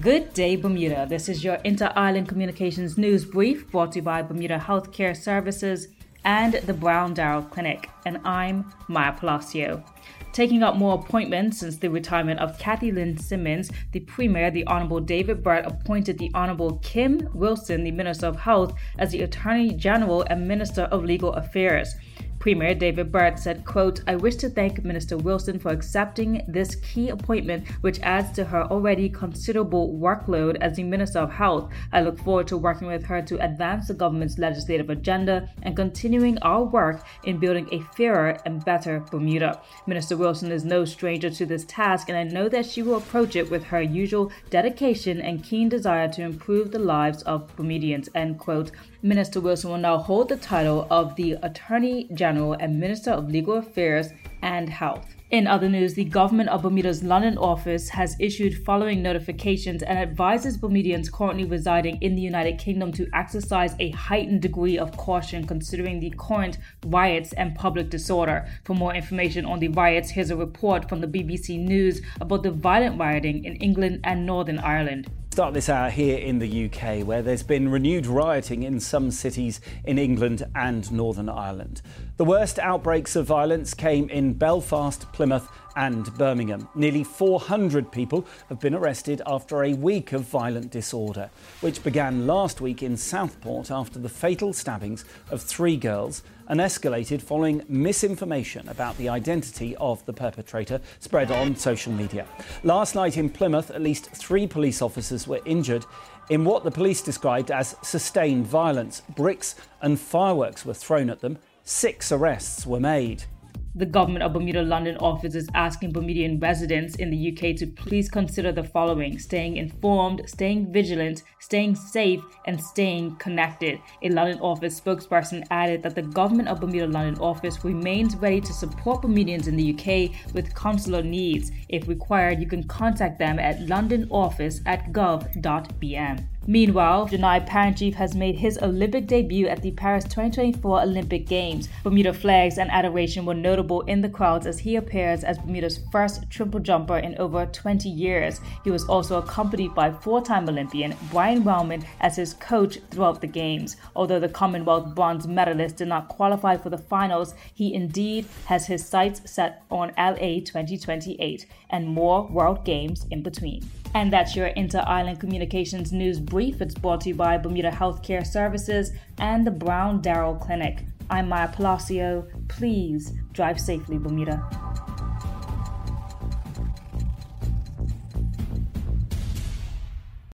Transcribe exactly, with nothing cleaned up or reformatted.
Good day, Bermuda. This is your Inter-Island Communications News Brief brought to you by Bermuda Healthcare Services and the Brown Darrell Clinic. And I'm Maya Palacio. Taking up more appointments since the retirement of Cathy Lynn Simmons, the Premier, the Honourable David Burt, appointed the Honourable Kim Wilson, the Minister of Health, as the Attorney General and Minister of Legal Affairs. Premier David Burt said, quote, "I wish to thank Minister Wilson for accepting this key appointment, which adds to her already considerable workload as the Minister of Health. I look forward to working with her to advance the government's legislative agenda and continuing our work in building a fairer and better Bermuda. Minister Wilson is no stranger to this task, and I know that she will approach it with her usual dedication and keen desire to improve the lives of Bermudians," end quote. Minister Wilson will now hold the title of the Attorney General and Minister of Legal Affairs and Health. In other news, the government of Bermuda's London office has issued following notifications and advises Bermudians currently residing in the United Kingdom to exercise a heightened degree of caution considering the current riots and public disorder. For more information on the riots, here's a report from the B B C News about the violent rioting in England and Northern Ireland. Start this hour here in the U K, where there's been renewed rioting in some cities in England and Northern Ireland. The worst outbreaks of violence came in Belfast, Plymouth and Birmingham. Nearly four hundred people have been arrested after a week of violent disorder, which began last week in Southport after the fatal stabbings of three girls and escalated following misinformation about the identity of the perpetrator spread on social media. Last night in Plymouth, at least three police officers were injured in what the police described as sustained violence. Bricks and fireworks were thrown at them. Six arrests were made. The Government of Bermuda London office is asking Bermudian residents in the U K to please consider the following: staying informed, staying vigilant, staying safe, and staying connected. A London office spokesperson added that the Government of Bermuda London office remains ready to support Bermudians in the U K with consular needs. If required, you can contact them at londonoffice at gov dot b m. Meanwhile, Janai Parenchief has made his Olympic debut at the Paris twenty twenty-four Olympic Games. Bermuda flags and adoration were notable in the crowds as he appears as Bermuda's first triple jumper in over twenty years. He was also accompanied by four-time Olympian Brian Wellman as his coach throughout the Games. Although the Commonwealth bronze medalist did not qualify for the finals, he indeed has his sights set on L A twenty twenty-eight and more World Games in between. And that's your Inter-Island Communications News Brief. It's brought to you by Bermuda Healthcare Services and the Brown Darrell Clinic. I'm Maya Palacio. Please drive safely, Bermuda.